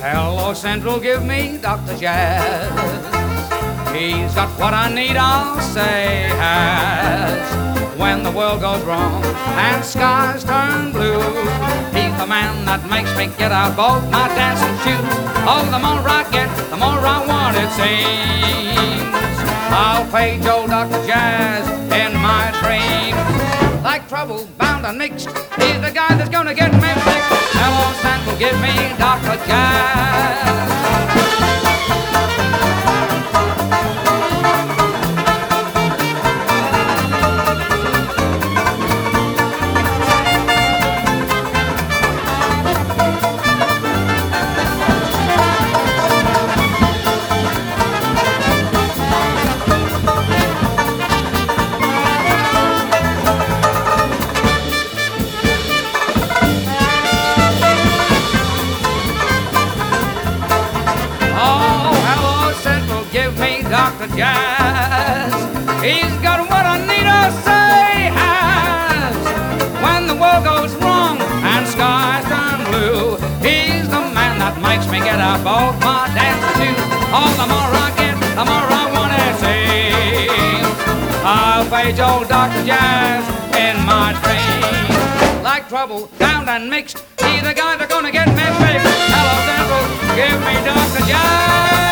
Hello Central, give me Dr. Jazz. He's got what I need, I'll say has. When the world goes wrong and skies turn blue, he's the man that makes me get out both my dancing shoes. Oh, the more I get, the more I want, it seems. I'll page old Dr. Jazz in my dreams. Like trouble, bound and mixed, he's the guy that's gonna get me fixed. Hello Central, give me Dr. Jazz. Dr. Jazz, he's got what I need, I say has. When the world goes wrong and skies turn blue, he's the man that makes me get out both my dancing shoes. Oh, the more I get, the more I want to see. I'll page old Dr. Jazz in my dreams. Like trouble, bound and mixed, he's the guy that's gonna get me fixed. Hello Central, give me Dr. Jazz.